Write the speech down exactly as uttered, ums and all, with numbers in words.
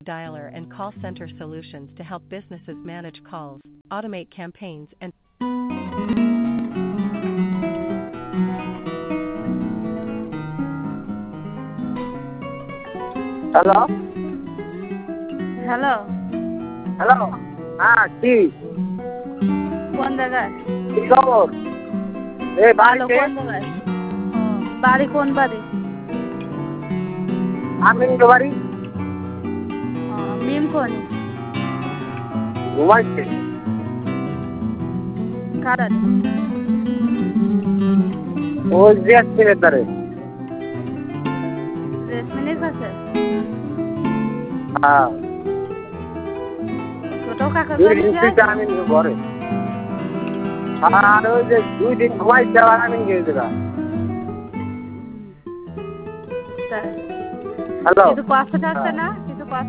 dialer and call center solutions to help businesses manage calls, automate campaigns, and hello hello hello হ্যাঁ কি কোন জায়গায়? কি খবর? এই ভালো। বাড়িতে কোন জায়গায়? ও, বাড়ি কোন বাড়ি? আমিন বাড়ি ও, মিম কোন? ঘুমাইছে। কার বাড়ি? ওই যে ছেলে তারে রেশমিনের কাছে? হ্যাঁ ছোট কাকার দুই বাড়ি দিন কি থেকে আছে? আমিন ঘরে আর ওই যে দুই দিন ঘুমাইছে আর আমিন গেছে গা। তাই? হ্যালো কিন্তু কষ্ট থাকছে হ্যাঁ না?